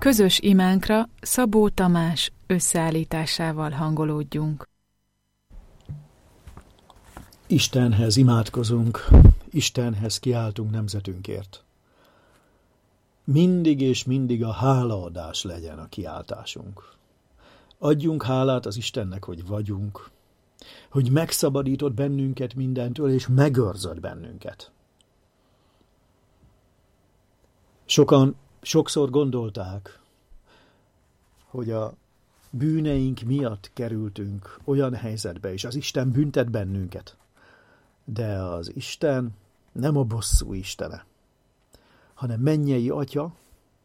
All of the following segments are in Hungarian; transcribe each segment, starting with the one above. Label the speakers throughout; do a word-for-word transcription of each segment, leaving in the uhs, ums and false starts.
Speaker 1: Közös imánkra Szabó Tamás összeállításával hangolódjunk.
Speaker 2: Istenhez imádkozunk, Istenhez kiáltunk nemzetünkért. Mindig és mindig a hálaadás legyen a kiáltásunk. Adjunk hálát az Istennek, hogy vagyunk, hogy megszabadított bennünket mindentől, és megőrzött bennünket. Sokan sokszor gondolták, hogy a bűneink miatt kerültünk olyan helyzetbe, és az Isten büntet bennünket. De az Isten nem a bosszú istene, hanem mennyei Atya,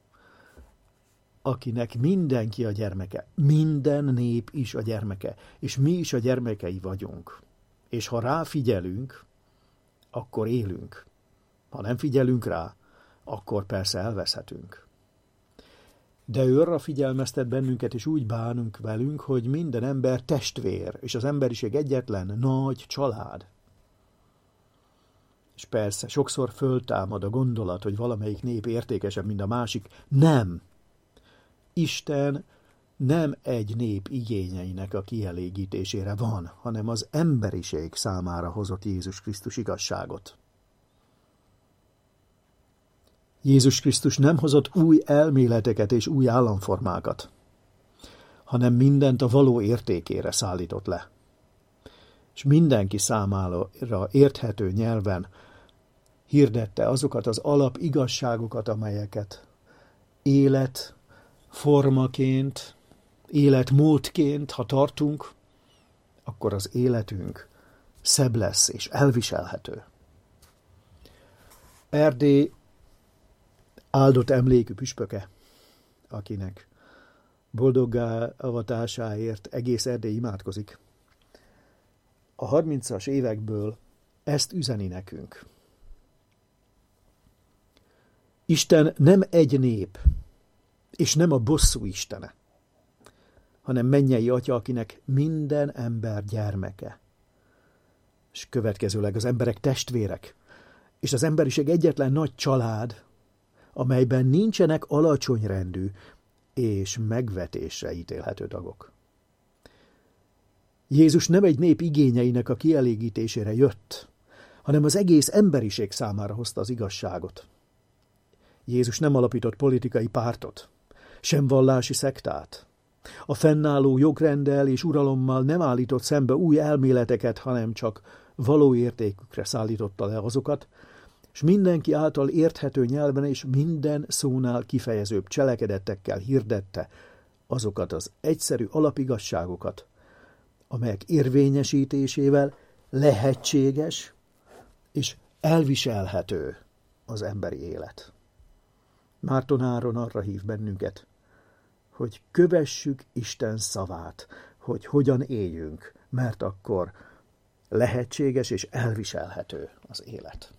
Speaker 2: akinek mindenki a gyermeke, minden nép is a gyermeke, és mi is a gyermekei vagyunk. És ha ráfigyelünk, akkor élünk. Ha nem figyelünk rá, akkor persze elveszhetünk. De ő arra figyelmeztet bennünket, és úgy bánunk velünk, hogy minden ember testvér, és az emberiség egyetlen nagy család. És persze, sokszor föltámad a gondolat, hogy valamelyik nép értékesebb, mint a másik. Nem! Isten nem egy nép igényeinek a kielégítésére van, hanem az emberiség számára hozott Jézus Krisztus igazságot. Jézus Krisztus nem hozott új elméleteket és új államformákat, hanem mindent a való értékére szállított le. És mindenki számára érthető nyelven hirdette azokat az alap igazságokat, amelyeket élet formaként, életmódként, ha tartunk, akkor az életünk szebb lesz és elviselhető. Erdély áldott emlékű püspöke, akinek boldoggá avatásáért egész Erdély imádkozik, a harmincas évekből ezt üzeni nekünk. Isten nem egy nép, és nem a bosszú istene, hanem mennyei Atya, akinek minden ember gyermeke. És következőleg az emberek testvérek, és az emberiség egyetlen nagy család, amelyben nincsenek alacsony rendű és megvetésre ítélhető tagok. Jézus nem egy nép igényeinek a kielégítésére jött, hanem az egész emberiség számára hozta az igazságot. Jézus nem alapított politikai pártot, sem vallási szektát. A fennálló jogrenddel és uralommal nem állított szembe új elméleteket, hanem csak való értékükre szállította le azokat, és mindenki által érthető nyelven és minden szónál kifejezőbb cselekedetekkel hirdette azokat az egyszerű alapigasságokat, amelyek érvényesítésével lehetséges és elviselhető az emberi élet. Márton Áron arra hív bennünket, hogy kövessük Isten szavát, hogy hogyan éljünk, mert akkor lehetséges és elviselhető az élet.